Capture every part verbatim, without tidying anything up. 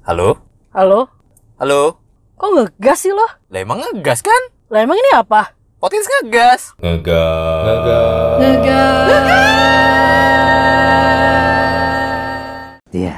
Halo? Halo? Halo? Kok ngegas sih lo? Lah emang ngegas kan? Lah emang ini apa? Podcast ngegas. Ngegas. Ngegas. Ngegas. Iya.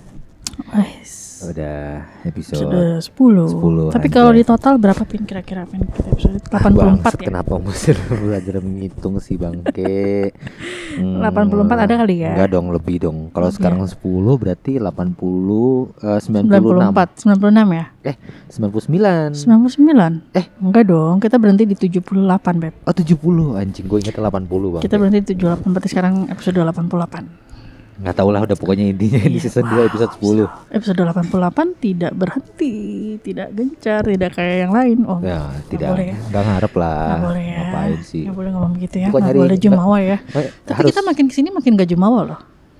Ais. Udah episode Sudah sepuluh. sepuluh Tapi anjay. kalau di total berapa pin kira-kira pin kita episode? delapan puluh empat ah, ya? Kenapa mesti belajar menghitung sih bangke? Hmm, delapan puluh empat ada kali ya? Enggak dong, lebih dong. Kalau Lebih sekarang ya? sepuluh berarti delapan puluh eh, sembilan sembilan puluh puluh enam. empat, sembilan puluh enam ya? Eh, sembilan puluh sembilan. sembilan puluh sembilan? Eh. Enggak dong, kita berhenti di tujuh puluh delapan, Beb. Oh, tujuh puluh anjing, gue ingat delapan puluh, Bang. Kita berhenti di tujuh puluh delapan, berarti sekarang episode delapan puluh delapan. Enggak tahu lah, udah pokoknya intinya ini Iya, season dua wow. episode sepuluh. Episode delapan puluh delapan tidak berhenti, tidak gencar, tidak kayak yang lain. Oh, Ya, nggak tidak. boleh ya? Enggak ngarep lah. Nggak boleh ya. Ngapain sih? Nggak boleh ngomong begitu ya. Bukan Nggak nyari- boleh jumawa ya. Eh, Tapi harus. kita makin kesini makin gak jumawa loh.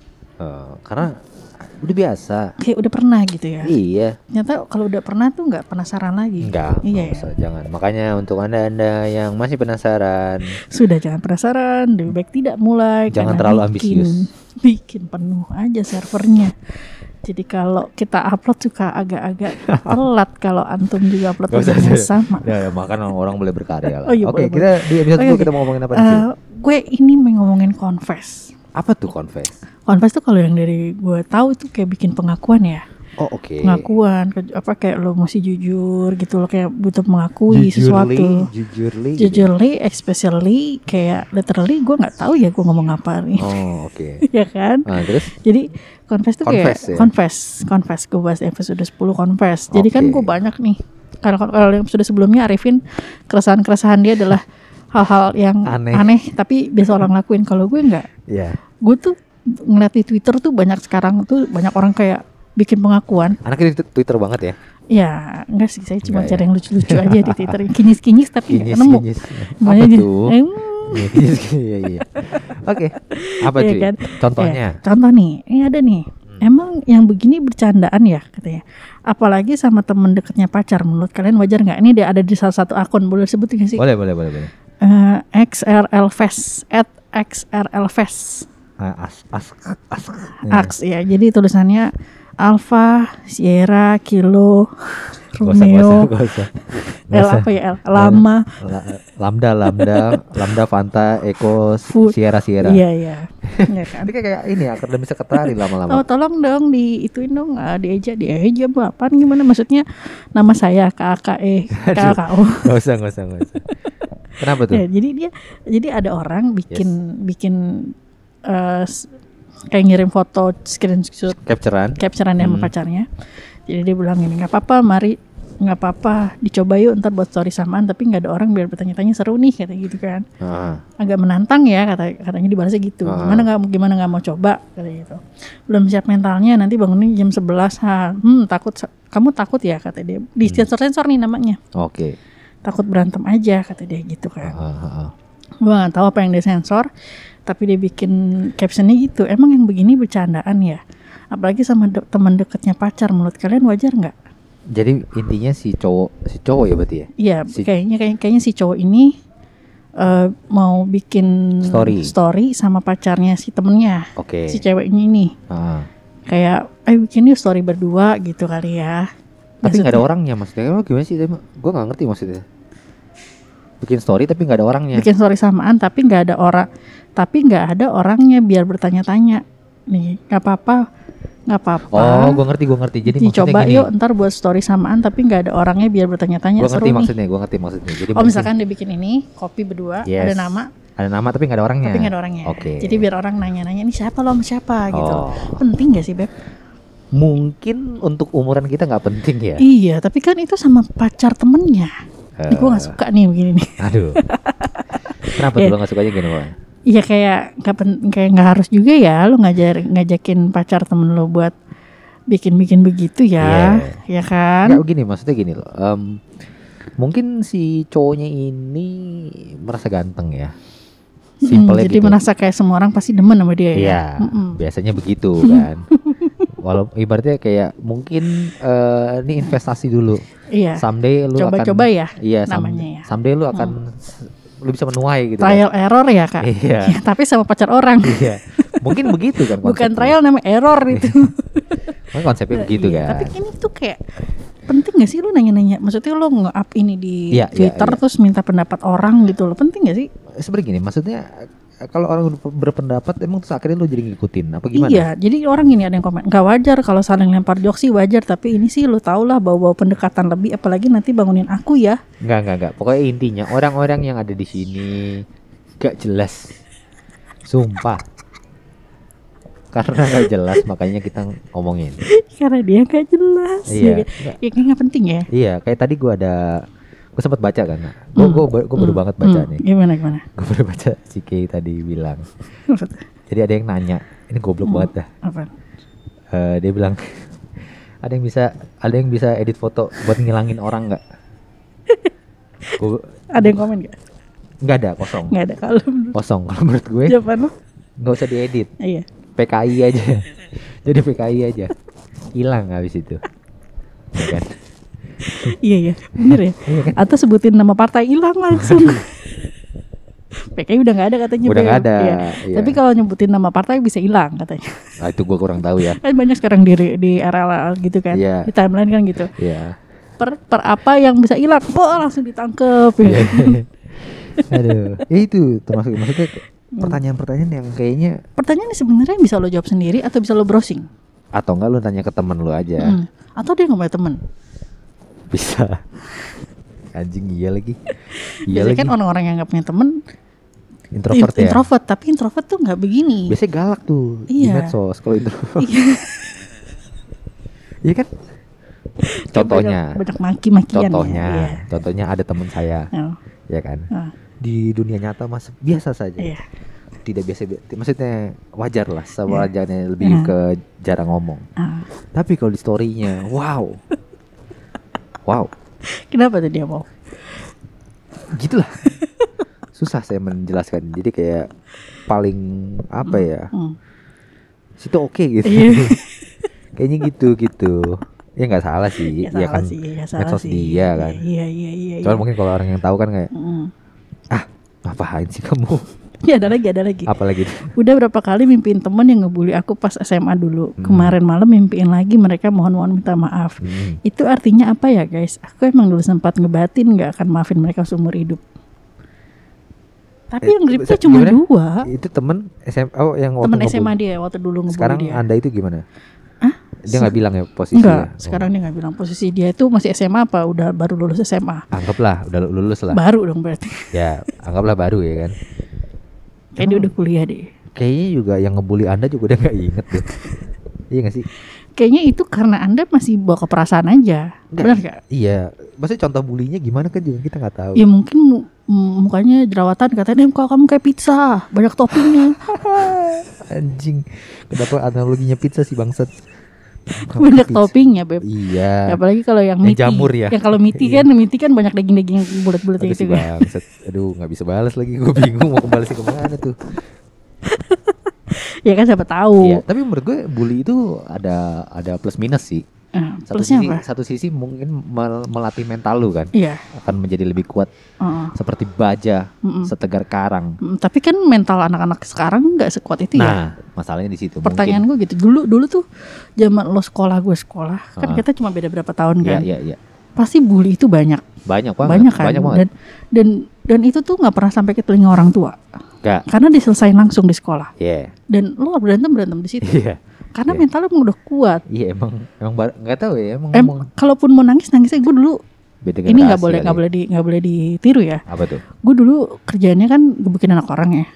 Eh, karena udah biasa. Kayak udah pernah gitu ya. Iya. Ternyata kalau udah pernah tuh nggak penasaran lagi. Enggak, Iya nggak ya. usah, jangan. Makanya untuk anda-anda yang masih penasaran, Sudah jangan penasaran, lebih baik tidak mulai. Jangan karena terlalu bikin- ambisius. Bikin penuh aja servernya. Jadi kalau kita upload suka agak-agak telat kalau antum juga upload Nggak usah, programnya usah. sama. ya, ya makan orang boleh berkarya lah. Oh iya, Oke, boleh, kita di episode Oke, dua oke. kita mau ngomongin apa sih? Eh, gue ini mau ngomongin confess. Apa tuh confess? Confess tuh kalau yang dari gue tahu itu kayak bikin pengakuan ya. Oh, oke. Pengakuan ke- apa kayak lo mesti jujur gitu, lo kayak butuh mengakui sesuatu. Jujurly, gitu. Jujurly, especially kayak literally gue nggak tahu ya gue ngomong apa nih. Oh, oke. Ya kan? Nah, terus Jadi confess tuh Confess kayak ya? confess, confess gue bahas episode sepuluh confess. Jadi kan Oke. gue banyak nih. Kalau kalau yang episode sebelumnya Arifin keresahan-keresahan dia adalah hal-hal yang Aneh. aneh, tapi biasa orang lakuin. Kalau gue nggak. ya, Gue tuh ngeliat di Twitter tuh banyak sekarang tuh banyak orang kayak bikin pengakuan. anaknya di Twitter banget ya. Ya enggak sih, saya cuma Enggak cari ya? yang lucu-lucu aja di Twitter. Kinyis-kinyis tapi nggak Kinyis, nemu. kinyis. Apa Makanya jadi, tuh? "Em, Iya, kinyis, iya, iya. Oke. Apa Iya cuy? kan? Contohnya? Ya, contoh nih, ini ada nih. Emang yang begini bercandaan ya katanya. Apalagi sama temen dekatnya pacar. Menurut kalian wajar nggak? Ini dia ada di salah satu akun. Boleh sebut nggak sih? Boleh, boleh, boleh, boleh. Eh, X R L Fest at X R L Fest Ah, as, as, as. Ax ya. Jadi tulisannya Alpha, Sierra, Kilo, Gak usah, gak Romeo, usah, gak usah. Gak L usah. apa ya L, Lama, La- Lambda, Lambda, Lambda, Fanta, Eko, Food. Sierra, Sierra. Iya iya. Iya kan? Nanti kayak kayak ini akademis sekretari lama-lama. Oh tolong dong di ituin dong, uh, dieja dieja bu apaan gimana maksudnya nama saya K A K E K A K O. Gak usah, gak usah, gak usah. Kenapa tuh? Ya, jadi dia jadi ada orang bikin bikin uh, s- kayak ngirim foto screenshot Capturean. capturean sama Hmm. pacarnya. Jadi dia bilang ini nggak apa-apa, mari nggak apa-apa dicoba yuk ntar buat story samaan tapi nggak ada orang biar bertanya-tanya seru nih kata gitu kan. Ah, Agak menantang ya kata katanya dibalasnya gitu. Ah. Gimana nggak gimana nggak mau coba kata gitu. Belum siap mentalnya nanti bangunnya jam sebelas. Ha, hmm takut kamu takut ya kata dia. Di sensor-sensor nih namanya. Oke. Takut berantem aja kata dia gitu kan. Ah, ah, ah. Gua nggak tahu apa yang dia sensor, tapi dia bikin captionnya gitu. Emang yang begini bercandaan ya? Apalagi sama de- teman dekatnya pacar. Menurut kalian wajar nggak? Jadi intinya si cowok, si cowok ya berarti ya? Iya, Si- kayaknya kayak, kayaknya si cowok ini eh, mau bikin Story. story sama pacarnya si temennya, Oke. si ceweknya ini. Ah. Kayak, eh bikin yuk story berdua gitu kali ya. Tapi nggak ada Maksudnya, orangnya maksudnya. Emang gimana sih? Gue nggak ngerti maksudnya. Bikin story tapi nggak ada orangnya. bikin story samaan tapi nggak ada orang, tapi nggak ada orangnya biar bertanya-tanya. Nih, nggak apa-apa, nggak apa-apa. Oh, gue ngerti, gue ngerti. Jadi maksudnya Dicoba gini. yuk ntar buat story samaan tapi nggak ada orangnya biar bertanya-tanya Gue seru ngerti nih. maksudnya, gue ngerti maksudnya. Jadi Oh mungkin misalkan dia bikin ini kopi berdua Yes. ada nama ada nama tapi nggak ada orangnya. tapi nggak ada orangnya. Oke. Jadi biar orang nanya-nanya ini siapa lo sama siapa gitu. Oh. Penting gak sih Beb? Mungkin untuk umuran kita nggak penting ya. Iya tapi kan itu sama pacar temennya. Ini gue Eh, gak suka nih begini nih. Aduh. Kenapa Ya. tuh lo nggak sukanya gini, Bang? Iya kayak nggak pen- kayak nggak harus juga ya lo ngajar ngajakin pacar temen lo buat bikin-bikin begitu ya, ya kan? Nggak gini, maksudnya gini loh. em, mungkin si cowoknya ini merasa ganteng ya. Mm-mm, Simpelnya jadi gitu. merasa kayak semua orang pasti demen sama dia ya. Iya, Mm-mm. biasanya begitu kan. Walaupun ibaratnya kayak mungkin eh, ini investasi dulu. Iya. Someday lu Coba-coba akan ya iya, some- namanya ya. someday lu akan lu bisa menuai gitu. Trial error ya kak. Kan? Iya. Ya, tapi sama pacar orang. Iya. Mungkin begitu kan Bukan konsepnya. trial namanya error itu. Kan konsepnya begitu Iya, kan. tapi ini tuh penting gak sih lu nanya-nanya? Maksudnya lu nge-up ini di Iya, iya, Twitter iya. terus minta pendapat orang gitu loh. Penting gak sih? Sebenarnya gini, maksudnya kalau orang berpendapat emang terus akhirnya lu jadi ngikutin apa gimana? Iya, jadi orang gini ada yang komen, nggak wajar kalau saling lempar jokes sih wajar, tapi ini sih lu tau lah bawa-bawa pendekatan lebih, apalagi nanti bangunin aku ya. Enggak, enggak, enggak. Pokoknya intinya orang-orang yang ada di sini gak jelas. Sumpah. Karena gak jelas makanya kita ngomongin. Karena dia nggak jelas. Iya. Ya, ya kayak nggak penting ya. Iya, kayak tadi gua ada gue sempat baca kan. Gue Hmm. gue gue baru Hmm. banget baca Hmm. nih. Gimana gimana? Gue baru baca si Kay tadi bilang. Jadi ada yang nanya, ini goblok Hmm. banget dah. Apa? Eh, dia bilang ada yang bisa ada yang bisa edit foto buat ngilangin orang nggak? Gua, Ada yang komen nggak? nggak ada, kosong. Nggak ada kalau menurut Kosong kalau menurut gue jawaban lu. nggak usah diedit. Iya. P K I aja. Jadi P K I aja. Hilang habis itu. Ya kan? Iya ya, bener ya. Iya kan? Atau sebutin nama partai hilang langsung. P K I udah nggak ada katanya. Udah Bel. nggak ada, Iya. iya. Tapi kalau nyebutin nama partai bisa hilang katanya. Nah, itu gue kurang tahu ya. Kan banyak sekarang di di R L L gitu kan. Iya. Di timeline kan gitu. Iya. Per per apa yang bisa hilang? Oh, langsung ditangkep. Ya. Aduh. Ya itu termasuk maksudnya pertanyaan-pertanyaan yang kayaknya Pertanyaan sebenarnya bisa lo jawab sendiri atau bisa lo browsing. atau enggak lu tanya ke temen lu aja. Hmm. Atau dia nggak punya temen. Bisa. Anjing iya lagi. Iya Biasanya lagi. kan orang-orang yang nggak punya temen Introvert in- ya. introvert, tapi introvert tuh nggak begini. Biasanya galak tuh di Iya. medsos kalau introvert. Iya. Iya kan? Contohnya. banyak, banyak maki-makian. Contohnya, Ya. Iya. contohnya ada teman saya, Oh. ya kan? Ah. Di dunia nyata mas biasa saja. Iya. Tidak biasa, maksudnya wajar lah, sewajarnya lebih Iya. ke jarang ngomong. Ah. Tapi kalau di story-nya, wow, wow, Kenapa tuh dia mau? gitulah. Susah saya menjelaskan. Jadi kayak paling apa ya? Hmm. Situ oke gitu. Iya. Kayaknya gitu gitu. Ya nggak salah sih, Ya, ya salah kan. sih, ya salah Medsos sih. dia kan. Iya iya iya. Cuman iya. mungkin kalau orang yang tahu kan kayak, Mm. ah ngapain sih kamu? Ya ada lagi ada lagi. Apalagi Udah berapa kali mimpiin temen yang ngebully aku pas S M A dulu. Hmm. Kemarin malam mimpiin lagi mereka mohon-mohon minta maaf. Hmm. Itu artinya apa ya guys? Aku emang dulu sempat ngebatin nggak akan maafin mereka seumur hidup. Tapi Eh, yang reply bisa- cuma gimana? dua. Itu temen S M A oh, yang waktu Temen S M A ngebully. dia waktu dulu ngebully Sekarang dia. Anda itu gimana? Hah? Dia nggak bilang ya posisinya. Enggak, Oh. sekarang dia nggak bilang posisi dia itu masih S M A apa udah baru lulus S M A. Anggaplah udah lulus lah. Baru dong berarti. Ya, anggaplah baru ya kan. Kayak dia udah kuliah deh. Kayaknya juga yang ngebully Anda juga udah nggak inget deh. Iya nggak sih? Kayaknya itu karena Anda masih bawa ke perasaan aja. Nggak, Benar gak? Iya. Maksudnya contoh bulinya gimana kan juga kita nggak tahu. Ya mungkin mu- m- mukanya jerawatan katanya, "Dem, kok kamu kayak pizza, banyak toppingnya." Anjing. Kenapa analoginya pizza sih bangsat? Banyak Pizza. toppingnya, Beb. Iya. Ya, apalagi kalau yang Yang miti. jamur ya. Yang kalau miti kan, miti kan banyak daging-daging bulat-bulat Aduh, gitu si kan. bangsat. Aduh, nggak bisa balas lagi. Gue bingung mau kebalasnya kemana tuh. Ya kan siapa tahu. Iya. Tapi menurut gue bully itu ada ada plus minus sih. Nah, Satu plusnya sisi, apa? satu sisi mungkin mel- melatih mental lu kan, Iya. akan menjadi lebih kuat Heeh. seperti baja, Mm-mm. setegar karang. Mm, tapi kan mental anak-anak sekarang nggak sekuat itu ya. Nah, masalahnya di situ. Pertanyaan gue gitu. Dulu dulu tuh zaman lo sekolah gue sekolah, kan Ah. kita cuma beda berapa tahun Iya, kan. iya, iya. Pasti bully itu banyak. Banyak banget. Banyak kan. Banyak banget. Dan dan dan itu tuh nggak pernah sampai ke telinga orang tua. Enggak. Karena diselesain langsung di sekolah. Iya. Dan lo berantem berantem di situ. Iya. Karena Iya. mentalnya emang udah kuat. Iya, emang emang bar- nggak tahu ya, emang Em, ngomong kalaupun mau nangis nangisnya gue dulu. beda Ini generasi nggak boleh kali. nggak boleh di nggak boleh ditiru ya. Apa tuh? Gue dulu kerjaannya kan gebukin anak orang ya.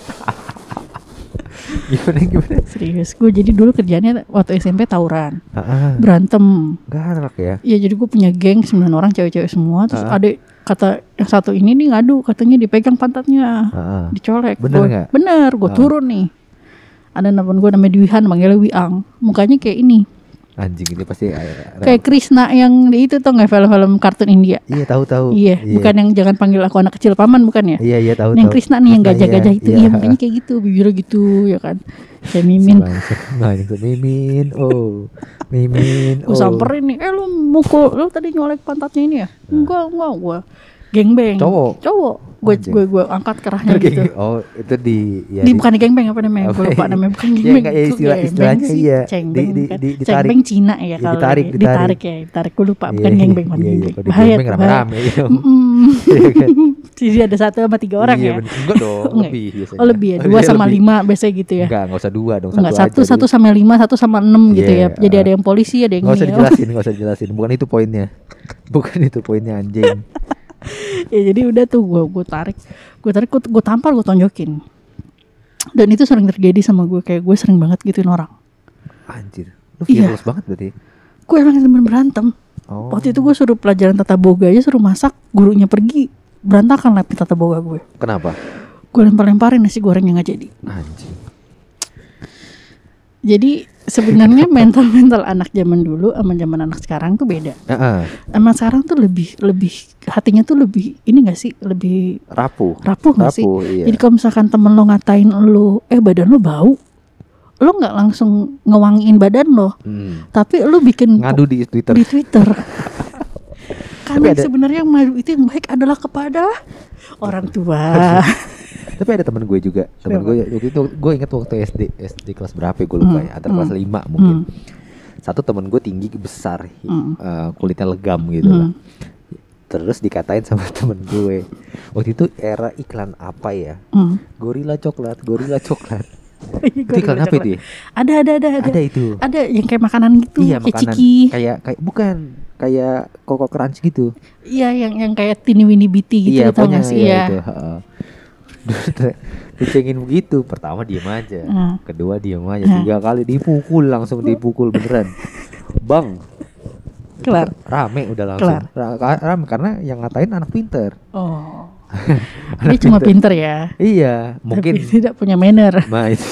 Gimana gimana? Serius. Gue jadi dulu kerjaannya waktu S M P tawuran, Heeh. berantem. Galak ya. Iya jadi gue punya geng sembilan orang cewek-cewek semua. Terus Ah. ada kata yang satu ini nih ngadu, katanya dipegang pantatnya, Heeh. dicolek. Bener Gua- nggak? Bener. Gue Ah. turun nih. Ada temen gue namanya Dwihan, manggilnya Wiang. Mukanya kayak ini, Anjing ini pasti eh, kayak Krishna yang di itu tuh nggak film-film kartun India. Iya, tahu-tahu. Iya, bukan yang jangan panggil aku anak kecil paman, bukan ya? Iya, iya, tahu Yang tahu. Krishna nih yang Krishna, gajah-gajah iya, itu, iya. iya mukanya kayak gitu, bibirnya gitu ya kan. Kayak Mimin. Bangsat. Nah, itu Mimin. Oh. Mimin. Gue Oh. samperin nih, eh lu mukul, lu tadi nyolek pantatnya ini ya? Enggak, enggak, gue gengbeng. Cowok. Cowok. Gue Anjing. gue gue angkat kerahnya Kayak gitu. oh itu di ya Di bukan di gengbeng apa namanya? Apa Gue lupa ya? namanya bukan Ya, gengbeng. enggak, ya, Itu istilah- gengbeng istilahnya sih, iya. Cengbeng Di- di- kan. di- ditarik. Cengbeng Cina ya Ya, kalau ditarik, lagi. ditarik. ditarik ya, ditarik. Gue lupa bukan Iya, gengbeng, bukan iya, iya. gengbeng. Kalau di Bahaya gengbeng tuh, bahaya. rame-rame gitu. Mm-mm. Iya kan? Jadi ada satu sama tiga orang Iya, ya. bener. Enggak dong, Enggak. lebih biasanya. Oh lebih ya, Oh, dua iya, sama lebih. lima biasanya gitu ya. Enggak, enggak usah dua dong, Enggak, satu satu aja satu dulu. sama lima, satu sama enam gitu Iya, ya. Jadi ah. ada yang polisi, ada yang Enggak usah ini ya. dijelasin, enggak usah dijelasin. Bukan itu poinnya. Bukan itu poinnya anjing. Ya jadi udah tuh gue gue tarik, gue tarik, gue, gue tampar, gue tonjokin. Dan itu sering terjadi sama gue, kayak gue sering banget gituin orang. Anjir. Lu Iya. virus banget berarti. Gue emang demen berantem. Oh. Waktu itu gue suruh pelajaran tata boga aja, suruh masak, gurunya pergi, berantakan lapis tata boga gue. Kenapa? Gue lempar-lemparin nasi goreng yang gak jadi. Anjing. Jadi sebenarnya mental-mental anak zaman dulu sama zaman anak sekarang tuh beda. Heeh. Anak sekarang tuh lebih lebih hatinya tuh lebih ini gak sih, lebih Rapuh. rapuh gak sih? Rapuh, iya. Jadi kalau misalkan temen lo ngatain lo, eh badan lo bau, lo nggak langsung ngewangiin badan lo, Hmm. tapi lo bikin Ngadu di Twitter. di Twitter. Karena ada- sebenarnya yang madu itu yang baik adalah kepada orang tua. Tapi ada temen gue juga. Temen Siapa? gue waktu itu gue inget waktu S D S D kelas berapa ya gue lupa Hmm, ya. Antara kelas hmm. lima mungkin. Hmm. Satu temen gue tinggi besar, Hmm. eh, kulitnya legam gitu lah. Hmm. Terus dikatain sama temen gue. Waktu itu era iklan apa ya? Hmm. Gorila coklat, gorila coklat. Itu Itu iklan apa itu ya? Ada ada ada ada. Ada itu. Ada yang kayak makanan gitu, Iya, kayak makanan ciki. kayak kayak bukan kayak Koko Crunch gitu. Iya, yang yang kayak Tini Winnie Biti gitu, Iya, tau pokoknya gak sih? iya Iya. itu. heeh. Dicengin begitu. Pertama diem aja. Hmm. Kedua diem aja. Hmm. Tiga kali dipukul, langsung dipukul beneran. Bang. Kelar. Rame udah langsung. Kelar. Ra- ka- Rame karena yang ngatain anak pinter. Oh. Dia cuma pinter ya. Iya, mungkin Tapi tidak punya manner. nah, itu,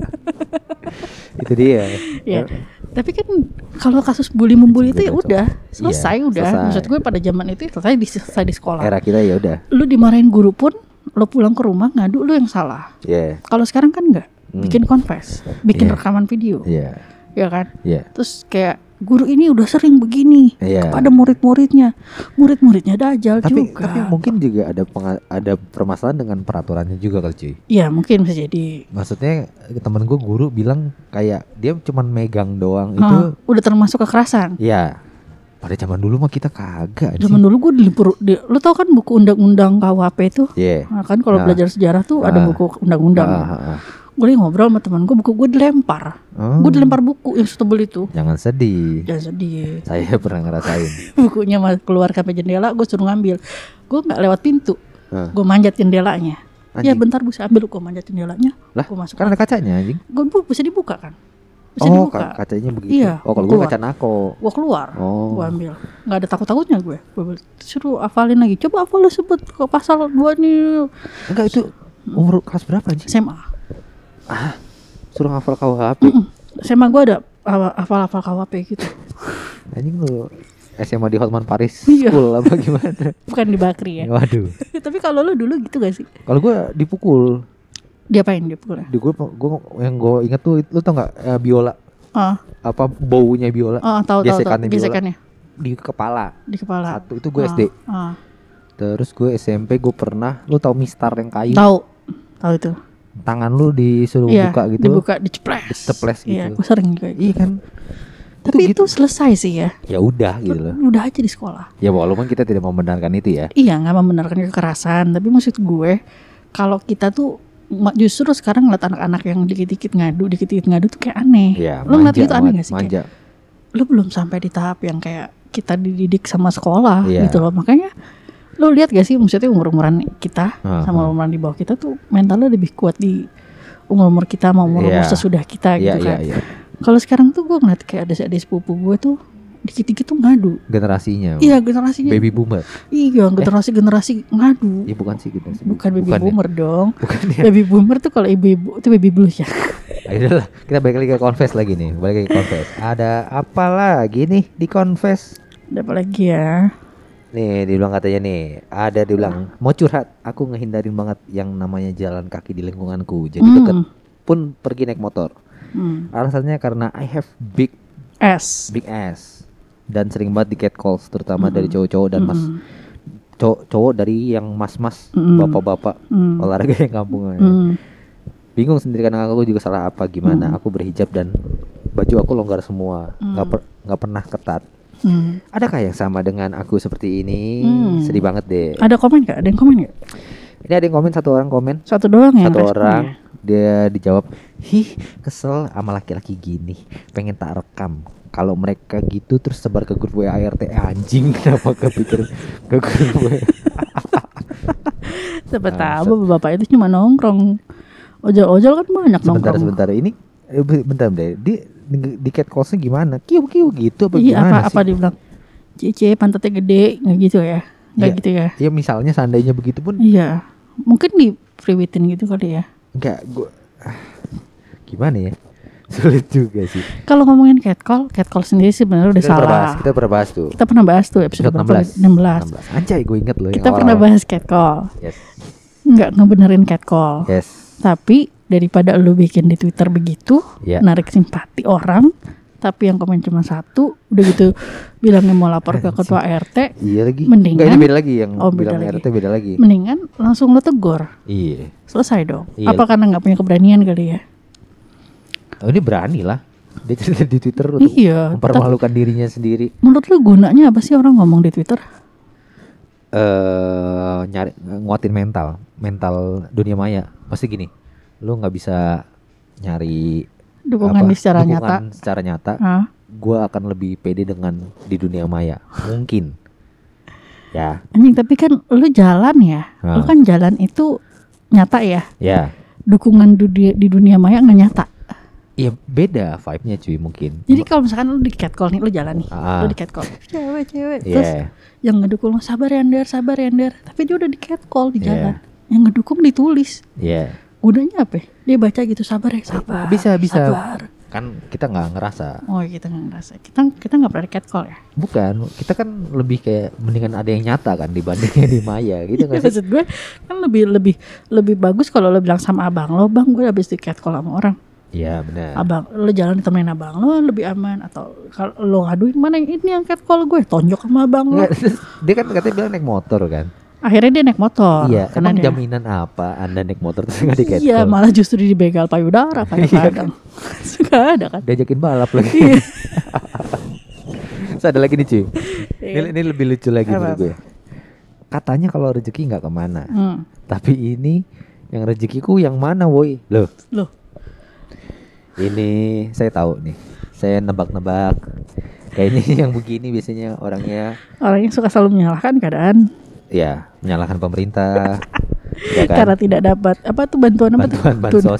itu dia. Ya. Tapi kan kalau kasus bully membuli itu ya Betul. udah selesai Iya, udah. selesai. Maksud gue pada zaman itu selesai di selesai di sekolah. Era kita ya udah. Lu dimarahin guru pun lo pulang ke rumah ngadu lu yang salah. Iya. Kalau sekarang kan enggak. Hmm. Bikin confess, bikin Iya. rekaman video. Iya. Ya kan? Iya. Terus kayak guru ini udah sering begini Iya. kepada murid-muridnya. Murid-muridnya dajal Tapi juga. tapi mungkin juga ada penga- ada permasalahan dengan peraturannya juga kali cuy. Iya, mungkin bisa jadi. Maksudnya temen gue guru bilang kayak dia cuman megang doang Hah, itu. udah termasuk kekerasan. Ya. Pada zaman dulu mah kita kagak. Zaman dulu gue dilipur, di, lu tau kan buku undang-undang K U H P itu? Iya. Nah, kan kalau Nah. belajar sejarah tuh ada Ah. buku undang-undang. Ah, ah, ah. Gue lagi ngobrol sama teman gue, buku gue dilempar. Oh. Gue dilempar buku yang setebel itu. Jangan sedih. Jangan sedih. Saya pernah ngerasain. Bukunya mah keluar sampai jendela, gue suruh ngambil. Gue nggak lewat pintu, Ah. gue manjat jendelanya. Ya Anjing. bentar bisa ambil, gue manjat jendelanya. Lah, Gue masuk. kan ada kacanya anjing. Gue bisa dibuka kan? Bisa Oh, dibuka. ka- kacanya begitu. Iya, Oh, kalau gue keluar. kaca nako. Gue keluar, Oh. gue ambil. Nggak ada takut-takutnya gue. Gue suruh hafalin lagi. Coba hafal lu sebut ke pasal dua nih. Enggak itu umur kelas berapa anjing? S M A. Suruh hafal K U H P. Mm-mm. S M A gue ada hafa- hafal-hafal K U H P gitu. Anjing lu S M A di Hotman Paris Iya. School apa gimana? Bukan di Bakri ya. Waduh. Tapi kalau lu dulu gitu gak sih? Kalau gue dipukul, Diapain dia pukulnya? di gue gue yang gue inget tuh lu tau nggak eh, biola Ah, apa baunya biola ah tahu tahu tahu. Gesekannya biola. Gesekannya di kepala. di kepala. Satu itu gue Ah, S D. ah. Terus gue S M P gue pernah, lu tau mistar yang kayu, Tahu. Tahu itu. tangan lu disuruh Iya, buka gitu. dibuka, diceples. Diceples Iya, gitu. gue sering juga. Iya kan? Tapi itu, gitu. selesai sih ya. Ya udah gitu loh. Udah aja di sekolah. Ya walaupun kita tidak membenarkan itu ya. Iya, nggak membenarkan kekerasan, tapi maksud gue kalau kita tuh ma- justru sekarang ngeliat anak-anak yang dikit-dikit ngadu, dikit-dikit ngadu tuh kayak aneh. Iya, Lo ngeliat manja itu aneh banget, gak sih? manja. Kayak, lo belum sampai di tahap yang kayak kita dididik sama sekolah Iya. gitu loh. Makanya lo lihat gak sih maksudnya umur-umuran kita Ah, sama ah. umuran di bawah kita tuh mentalnya lebih kuat di umur-umur kita sama umur-umur Iya. sesudah kita Iya gitu iya kan. iya. Kalau sekarang tuh gue ngeliat kayak ada adik sepupu gue tuh dikit-dikit tuh ngadu. Generasinya. Iya, generasinya. Baby boomer. Iya, generasi-generasi ngadu. Ya bukan sih generasi. Bukan baby Bukan ya? boomer dong. Bukan ya. Baby boomer tuh kalau ibu-ibu itu baby blues ya. Ayo lah, kita balik lagi ke confess lagi nih. Balik lagi ke confess. Ada apa lagi nih di confess? Ada apa lagi ya? Nih, dibilang katanya nih, ada dibilang mau curhat, aku ngehindarin banget yang namanya jalan kaki di lingkunganku. Jadi Hmm. deket pun pergi naik motor. Hmm. Alasannya karena I have big S. big ass dan sering banget di catcalls terutama dari cowok-cowok dan mas. Mm-mm. cowok cowok dari yang mas-mas, Mm. bapak-bapak Mm. olahraga yang kampung. Mm. Bingung sendiri karena aku juga salah apa gimana. Mm. Aku berhijab dan baju aku longgar semua, nggak Mm. per, nggak pernah ketat. Mm. Adakah yang sama dengan aku seperti ini? Mm. Sedih banget deh. Ada komen nggak? Ada yang komen nggak? Ini ada yang komen, satu orang komen. Satu doang ya. Satu responnya? orang dia dijawab, "Hih, kesel sama laki-laki gini. Pengen tak rekam. Kalau mereka gitu terus sebar ke grup W A R T." Anjing, kenapa kepikir ke grup W A? Siapa Ah, tahu bapak itu cuma nongkrong. Ojol-ojol kan banyak Sebentar, nongkrong. sebentar. Ini eh, bentar deh. Di di, di catcallsnya gimana? Kiu-kiu gitu apa Iya, gimana apa sih? apa dia bilang? Cici pantatnya gede, nggak gitu ya? Nggak Iya. gitu ya? Ya misalnya seandainya begitu pun Iya. Mungkin di priwitin gitu kali ya. enggak gua ah, gimana ya? Sulit juga sih. Kalau ngomongin catcall, catcall sendiri sebenarnya udah Kita pernah bahas, salah. kita pernah bahas tuh. Kita pernah bahas tuh episode Episode enam berapa? belas. enam belas. enam belas. Anjay, gue inget loh yang Kita pernah awal-awal. bahas catcall. Yes. Nggak ngebenerin catcall. Yes. Tapi daripada lu bikin di Twitter begitu, Iya. narik simpati orang, tapi yang komen cuma satu, udah gitu bilangnya mau lapor ke ketua R T, Iya lagi. Mendingan- Enggak, ini beda lagi yang Oh, beda bilang lagi. R T beda lagi. mendingan langsung lu tegur. Iya. Selesai dong. Iya. Apa karena nggak punya keberanian kali ya? Oh, ini berani lah. Dia cerita di Twitter untuk Iya. mempermalukan dirinya sendiri. Menurut lu gunanya apa sih orang ngomong di Twitter? Eh nyari nguatin mental, mental dunia maya. Pasti gini. Lu nggak bisa nyari Dukungan apa, di secara dukungan nyata. secara nyata. Hah? Gua akan lebih pede dengan di dunia maya. Mungkin. Ya, Anjing, tapi kan lu jalan ya. Lu Ah. kan jalan itu nyata ya. ya. Dukungan dunia, di dunia maya nggak nyata. Iya beda vibe-nya cuy mungkin. Jadi kalau misalkan lu di catcall nih, lu jalan nih, Ah. lu di catcall, cewek cewek, Iya. terus yang ngedukung lu sabar ya Nder, sabar ya Nder, tapi dia udah di catcall di Iya. jalan, yang ngedukung ditulis, Iya. gunanya apa? ya? Dia baca gitu sabar ya sabar, Bisa, bisa. sabar. Kan kita nggak ngerasa. Oh kita nggak ngerasa, kita kita nggak pernah di catcall ya. Bukan, kita kan lebih kayak mendingan ada yang nyata kan dibandingnya di maya gitu nggak sih? Maksud gue kan lebih lebih lebih bagus kalau lo bilang sama abang lo, bang gue habis di catcall sama orang. Iya benar. Abang lo jalan ditemenin abang lo lebih aman, atau kalau lo ngaduin mana yang ini yang catcall gue, tonjok sama abang lo. Nggak, dia kan katanya bilang naik motor kan. Akhirnya dia naik motor. Iya, karena emang dia- jaminan apa Anda naik motor terus nggak di Iya, catcall? malah justru dibegal payudara Iya kadang-kadang. Suka ada kan? Diajakin balap lagi. Iya. Terus ada lagi nih cuy. Iya. Ini, ini lebih lucu lagi Apa? menurut gue. Katanya kalau rezeki nggak kemana, Hmm. tapi ini yang rezekiku yang mana woi? Loh, Loh, ini saya tahu nih. Saya nebak-nebak. Kayaknya yang begini biasanya orangnya orang yang suka selalu menyalahkan keadaan ya menyalahkan pemerintah. Ya kan? karena tidak dapat apa tuh bantuan apa tuh? Bantuan bansos.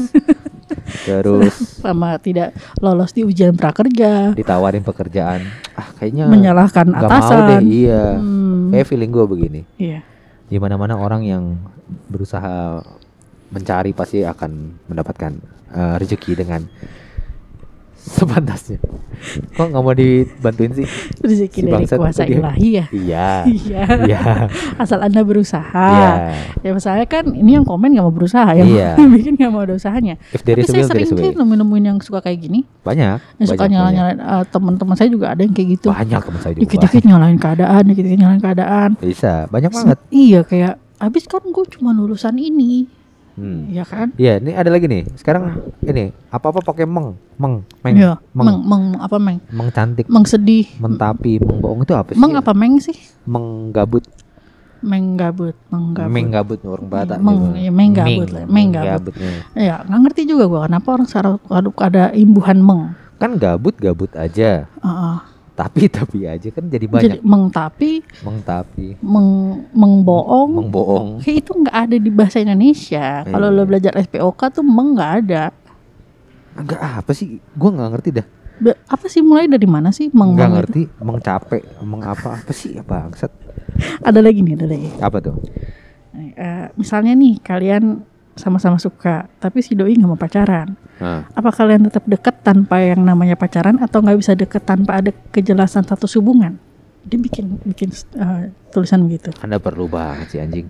Terus Sama tidak lolos di ujian prakerja, ditawarin pekerjaan. Ah, kayaknya menyalahkan nggak atasan. mau deh. Iya. Hmm, Kayak feeling gue begini. iya. Di mana-mana orang yang berusaha mencari pasti akan mendapatkan eh, rezeki dengan sepantasnya. Kok nggak mau dibantuin sih? Rezeki Si dari bangsat kuasa itu dia. ilahi ya. Iya. Iya. Iya. Asal Anda berusaha. Iya. Ya masalahnya kan ini yang komen gak mau berusaha, yang Iya. bikin gak mau ada usahanya. If there Tapi is a saya will, there sering is a way. sih nemu-nemuin yang suka kayak gini, Banyak. yang suka banyak, nyala-nyalain eh, teman-teman saya juga ada yang kayak gitu. Banyak teman saya juga. Dikit-dikit nyalain keadaan, dikit-dikit nyalain keadaan. Bisa. Banyak banget. Iya kayak abis kan gue cuma lulusan ini, Hmm. ya kan? Iya, ini ada lagi nih. Sekarang ini apa-apa pakai meng, meng, meng, Iya, meng, meng, meng, apa meng? meng cantik, Meng sedih. meng tapi, meng bohong itu apa sih? Meng apa meng sih? Meng gabut, Meng gabut, meng gabut. meng gabut orang Batak. Meng, gitu. iya, meng gabut lah, meng gabut. gabutnya. Ya nggak ngerti juga gue kenapa orang sekarang ada, ada imbuhan meng. Kan gabut gabut aja, Heeh. tapi tapi aja kan jadi Jadi banyak. meng tapi, Meng tapi, meng, meng bohong. meng bohong. Kayak itu nggak ada di bahasa Indonesia. Kalau Iya. lo belajar S P O K tuh meng nggak ada. Agak apa sih? Gua nggak ngerti dah. Be- apa sih mulai dari mana sih meng? Nggak meng itu? ngerti. Meng capek, meng apa apa sih apa bangsat? Ada lagi nih, ada lagi. Apa tuh? Eh, misalnya nih kalian sama-sama suka, tapi si doi nggak mau pacaran. Nah, Apa kalian tetap dekat tanpa yang namanya pacaran, atau nggak bisa deket tanpa ada kejelasan status hubungan? Dia bikin bikin eh, tulisan begitu. Anda perlu banget sih anjing.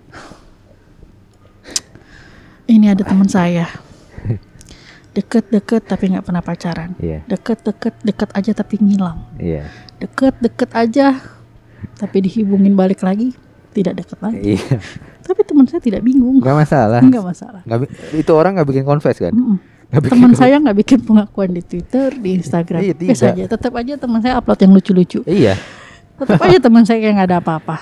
Ini ada teman saya, deket-deket tapi nggak pernah pacaran. Iya, Deket-deket deket aja tapi ngilang. iya. Deket-deket aja tapi dihubungin balik lagi tidak dekat lagi. Iya. Tapi teman saya tidak bingung. Nggak masalah. Nggak masalah. Nggak bi- itu orang nggak bikin confess kan? Mm-mm. Nggak bikin Teman confess. saya nggak bikin pengakuan di Twitter, di Instagram. Iya, Biasa tidak. aja. Tetap aja teman saya upload yang lucu-lucu. Iya. Tetap aja teman saya kayak nggak ada apa-apa.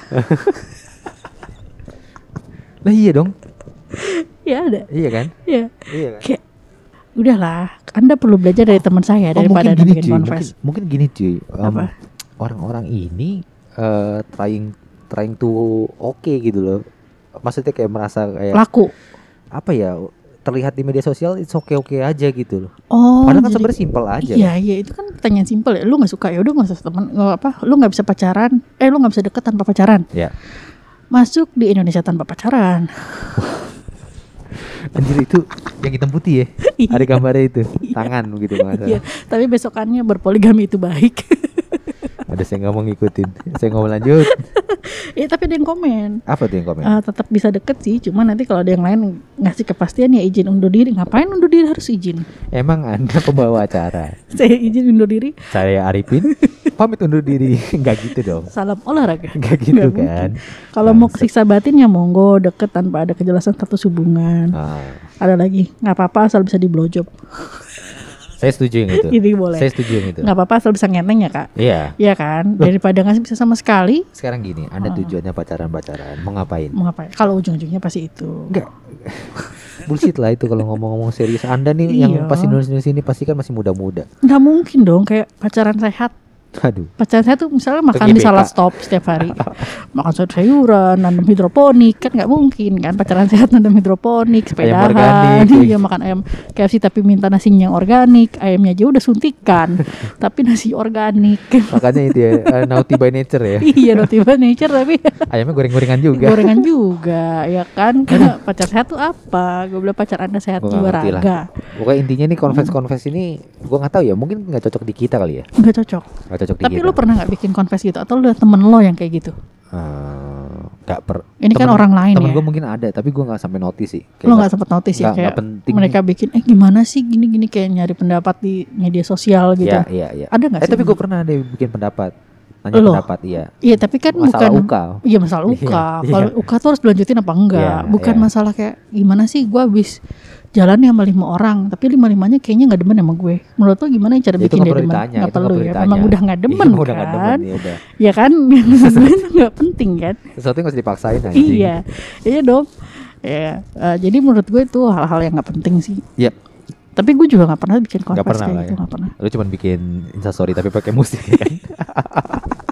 Lah iya dong. Ya ada. Iya kan? Ya. Iya kan? Kayak udahlah. Anda perlu belajar dari teman saya Oh, daripada mungkin Anda gini bikin cuy, mungkin, confess. mungkin gini cuy. um, Apa? Orang-orang ini eh, trying trying to oke gitu loh. Maksudnya kayak merasa kayak Laku. apa ya? Terlihat di media sosial it's oke-oke aja gitu loh. Oh. Padahal kan jadi- sebenarnya simpel aja. Iya iya itu kan pertanyaan simpel ya. Lu nggak suka ya udah nggak usah teman nggak apa. Lu nggak bisa pacaran. Eh lu nggak bisa deket tanpa pacaran. Ya. Masuk di Indonesia tanpa pacaran. Anjir itu yang hitam putih ya. Iya. Ada gambarnya itu. Tangan gitu nggak Iya. salah. Tapi besokannya berpoligami itu baik. Ada saya nggak mau ngikutin. Saya nggak mau lanjut. Ya tapi ada yang komen. Apa tuh yang komen? Eh, tetap bisa deket sih. Cuma nanti kalau ada yang lain ngasih kepastian ya izin undur diri. Ngapain undur diri harus izin? Emang Anda pembawa acara? Saya izin undur diri. Saya Arifin pamit undur diri. Enggak gitu dong. Salam olahraga. Enggak gitu Nggak kan. mungkin. Kalau mau siksa batin ya monggo deket tanpa ada kejelasan status hubungan. Ah, Ada lagi nggak apa-apa asal bisa di blowjob. saya setuju yang itu. Ini boleh. Saya setuju yang itu. Nggak apa-apa asal bisa ngeteng ya kak. Iya. Iya kan. Daripada nggak bisa sama sekali. Sekarang gini, Anda tujuannya pacaran-pacaran, mau ngapain? Mau ngapain? Kalau ujung-ujungnya pasti itu. Enggak. Bullshit lah itu kalau ngomong-ngomong serius. Anda nih Iya. yang pasti nulis-nulis ini pasti kan masih muda-muda. Nggak mungkin dong kayak pacaran sehat. Aduh. Pacaran sehat tuh misalnya makan G di B K. salad stop setiap hari. Makan sayur-sayuran, nanam hidroponik kan nggak mungkin kan pacaran sehat nanam hidroponik, sepedahan, organik. iya makan ayam K F C tapi minta nasinya yang organik, ayamnya aja udah suntikan, tapi nasi organik. Makanya itu ya, uh, naughty by nature ya. Iya roti by nature tapi Ayamnya goreng-gorengan juga. gorengan juga ya kan. Karena pacar sehat tuh apa? Gue bilang pacar Anda sehat Gua nggak jiwa ngerti lah. raga. Pokoknya intinya nih confess-confess ini gua nggak tahu ya, mungkin nggak cocok di kita kali ya. Nggak cocok. Nggak cocok di Tapi kita. lu pernah nggak bikin confess gitu atau lu liat temen lo yang kayak gitu? Eh, nggak per. Ini kan temen- orang lain temen ya. gue mungkin ada, tapi gua nggak sampai notice sih. Kayak Lo nggak- nggak sempet notice ya nggak- kayak nggak penting mereka bikin eh gimana sih gini-gini kayak nyari pendapat di media sosial gitu. Iya, iya, iya. Ada nggak Eh sih? tapi gue pernah ada bikin pendapat. Nanya Lo? pendapat, iya. Iya tapi kan Masalah bukan U K. Iya masalah U K. Iya, Kalau iya. U K tuh harus dilanjutin apa enggak? Iya, Bukan iya. masalah kayak gimana sih gue habis jalan sama lima orang, tapi lima limanya kayaknya nggak demen sama gue. Menurut lo gimana cara Ya, itu bikin nggak dia perlu demen? ditanya, Nggak itu perlu nggak ya. perlu Memang ditanya. udah nggak Iya, demen emang udah nggak kan? demen, ya udah. Ya kan yang sebenarnya nggak penting kan? Sesuatu yang harus dipaksain aja. Iya, iya dong. Ya, eh, jadi menurut gue itu hal-hal yang nggak penting sih. Iya. Tapi gue juga nggak pernah bikin Nggak confess pernah kayak lah gitu, ya. nggak pernah. Lu cuman bikin instastory tapi pakai musik kan.